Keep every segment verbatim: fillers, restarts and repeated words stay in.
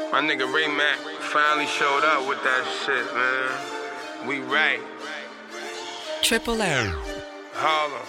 My nigga Ray Mac finally showed up with that shit, man. We right. Triple M. Harlem.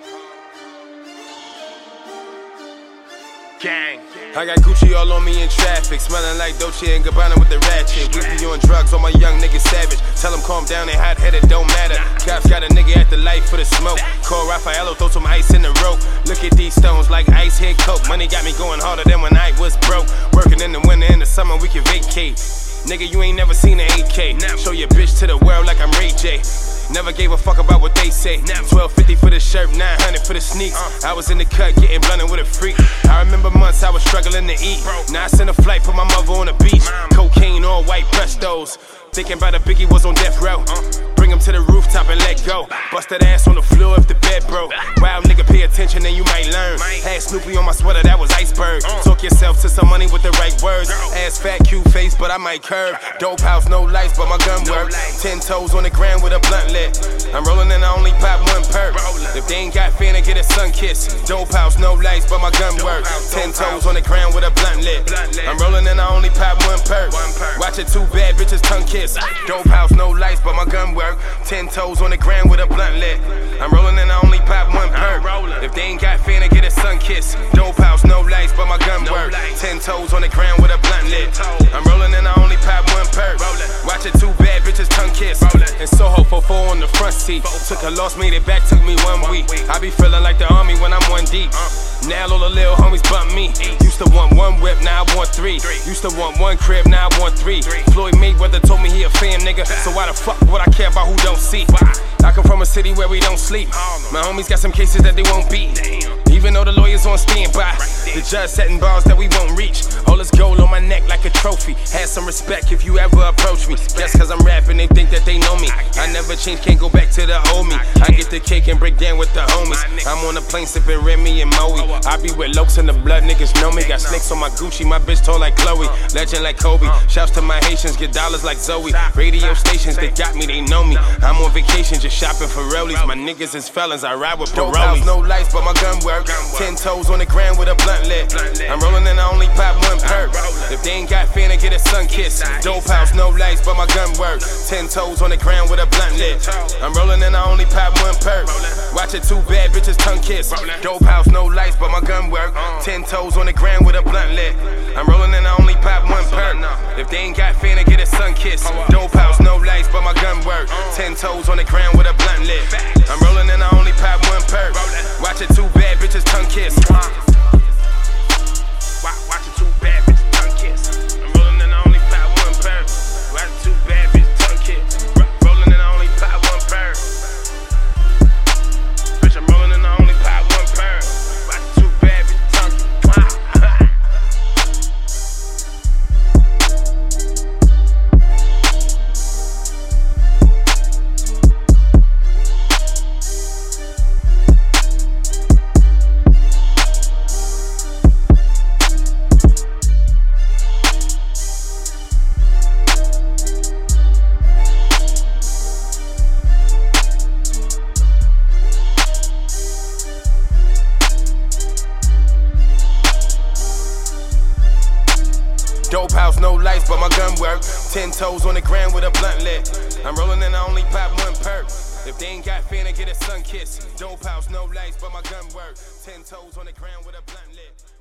Gang. I got Gucci all on me in traffic, smelling like Dolce and Gabbana with the ratchet. We be on drugs, all my young niggas savage. Tell them calm down, they hot-headed, don't matter. Cops got a nigga at the light for the smoke. Call Raffaello, throw some ice in the rope. Look at these stones like ice hit coke. Money got me going harder than when I was broke. Working in the winter, in the summer, we can vacate. Nigga, you ain't never seen an eight K. Show your bitch to the world like I'm Ray J. Never gave a fuck about what they say. twelve fifty for the shirt, nine hundred for the sneaks. I was in the cut getting blunted with a freak. I remember months I was struggling to eat. Now I sent a flight, put my mother on the beach. Cocaine, all white prestos. Thinking about a Biggie was on death row. Bring him to the rooftop and let go. Bust that ass on the floor if the bed broke. Wild nigga, pay attention and you might learn. Had Snoopy on my sweater, that was iceberg. Talk yourself to some money with the right words. Ass fat, cute face, but I might curve. Dope house, no lights, but my gun work. Ten toes on the ground with a blunt lit. I'm rolling and I only pop one perk. If they ain't got fan, I get a sun kiss. Dope house, no lights, but my gun work. Ten toes on the ground with a blunt lit. I'm rolling and I only pop one perk. Watch it, two bad bitches tongue kiss. Dope house, no lights, but my gun work. Ten toes on the ground with a blunt lit. I'm rolling and I only pop one perk. If they ain't got fan, I get a sun kiss. Dope house, no lights, but my gun work. Ten toes on the ground with a blunt lit. I'm rolling and I only pop one perk. Watch it, two bad bitches tongue kiss. And Soho for four on the front seat. Took a loss, made it back, took me one week. I be feeling like the army when I'm one deep. Now all the little homies bump me. Used to want one whip, now I want three. Used to want one crib, now I want three. Floyd Mayweather told me he a fan, nigga. So why the fuck would I care about who don't see? I come from a city where we don't sleep. My homies got some cases that they won't beat. Even though the lawyers on standby, the judge setting bars that we won't reach. All this gold on my neck like a trophy. Had some respect if you ever approach me. Just cause I'm rapping, they think that they know me. I never change, can't go back to the old me. I get the cake and break down with the homies. I'm on the plane sipping Remy and Moe. I be with Lokes and the blood, niggas know me. Got snakes on my Gucci, my bitch tall like Chloe. Legend like Kobe. Shouts to my Haitians, get dollars like Zoe. Radio stations, they got me, they know me. I'm on vacation, just shopping for rollies. My niggas is felons, I ride with parolees. Dope house, no lights, but my gun work. Ten toes on the ground with a blunt lit. I'm rolling and I only pop one perk. If they ain't got fan, I get a sun kiss. Dope house, no lights, but my gun work. Ten toes on the ground with a blunt lit. I'm rolling and I only pop one perk. Watch it, two bad bitches tongue kiss. Dope house, no lights, but my gun work. Ten toes on the ground with a blunt lit. I'm rolling and I only pop one perk. If they ain't got fan, I get a sun kiss. Dope house, no lights, but my gun work. Ten toes on the ground with a blunt lit. I'm rolling and I only pop one perk. Watch it, two bad bitches tongue kiss. Watch it, two bad bitches tongue kiss. I'm rolling and I only pop one perk. Watch it, two bad bitches tongue kiss. Rolling and I only pop one perk. Bitch, I'm rolling and I only pop one perk. Watch it, two bad bitches tongue kiss. Dope house, no lights, but my gun work. Ten toes on the ground with a blunt lit. I'm rolling and I only pop one perk. If they ain't got fan, I get a sun kiss. Dope house, no lights, but my gun work. Ten toes on the ground with a blunt lit.